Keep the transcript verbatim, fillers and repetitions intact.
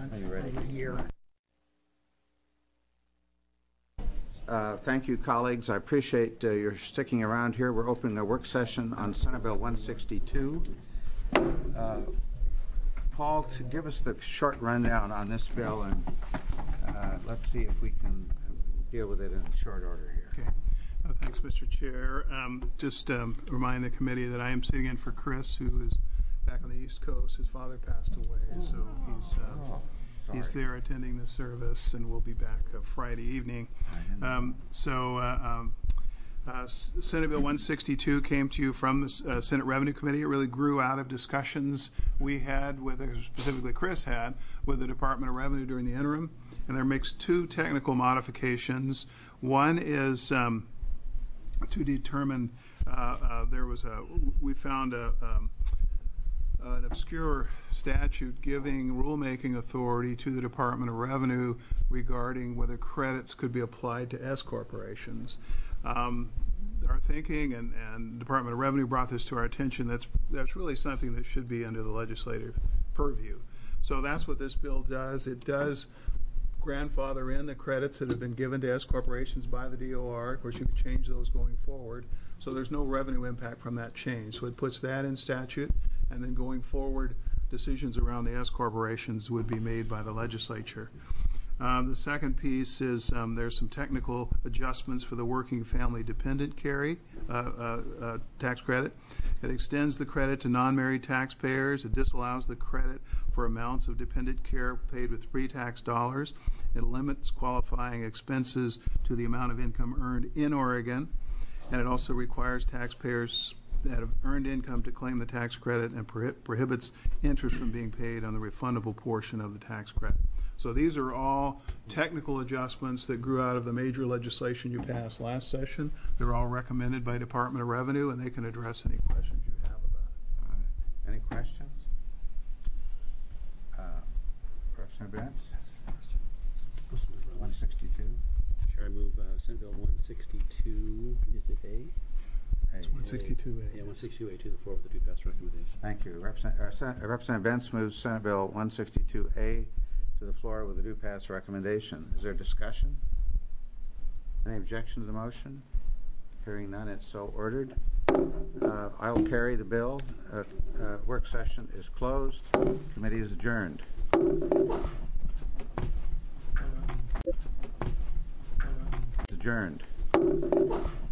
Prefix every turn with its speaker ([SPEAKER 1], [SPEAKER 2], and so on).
[SPEAKER 1] once
[SPEAKER 2] Are you ready?
[SPEAKER 1] a year.
[SPEAKER 2] Uh, thank you, colleagues. I appreciate uh, your sticking around here. We're opening a work session on Senate Bill one sixty-two. Uh, Paul, to give us the short rundown on this bill, and uh, let's see if we can deal with it in short order here.
[SPEAKER 3] Okay. Uh, thanks, Mister Chair. Um, just um, remind the committee that I am sitting in for Chris, who is back on the East Coast. His father passed away, so he's uh,
[SPEAKER 2] Oh,
[SPEAKER 3] he's there attending the service, and we'll be back uh, Friday evening. Um, so. Uh, um, Uh, Senate Bill one sixty-two came to you from the uh, Senate Revenue Committee. It really grew out of discussions we had, with, specifically Chris had, with the Department of Revenue during the interim. And there makes two technical modifications. One is um, to determine, uh, uh, there was a, we found a, um, an obscure statute giving rulemaking authority to the Department of Revenue regarding whether credits could be applied to S corporations. Um, our thinking, and, and Department of Revenue brought this to our attention, that's that's really something that should be under the legislative purview. So that's what this bill does. It does grandfather in the credits that have been given to S corporations by the D O R. Of course, you could change those going forward. So there's no revenue impact from that change. So it puts that in statute, and then going forward, decisions around the S corporations would be made by the legislature. Um, the second piece is um, there's some technical adjustments for the working family dependent carry uh, uh, uh, tax credit. It extends the credit to non-married taxpayers. It disallows the credit for amounts of dependent care paid with pre-tax dollars. It limits qualifying expenses to the amount of income earned in Oregon. And it also requires taxpayers that have earned income to claim the tax credit, and prohi- prohibits interest from being paid on the refundable portion of the tax credit. So these are all technical adjustments that grew out of the major legislation you passed last session. They're all recommended by Department of Revenue, and they can address any questions you have about it.
[SPEAKER 2] All right. Any questions? Uh, Representative Vance? one sixty-two.
[SPEAKER 4] Sure, I move uh, Senate Bill one sixty-two. Is it A?
[SPEAKER 2] Hey.
[SPEAKER 3] one sixty-two A.
[SPEAKER 4] Yeah, one sixty-two A to the floor with the due pass recommendation.
[SPEAKER 2] Thank you. Represent, uh, Sen- uh, Representative Vance moves Senate Bill one sixty-two A to the floor with a due pass recommendation. Is there discussion? Any objection to the motion? Hearing none, it's so ordered. Uh, I will carry the bill. Uh, uh, work session is closed. Committee is adjourned. It's adjourned.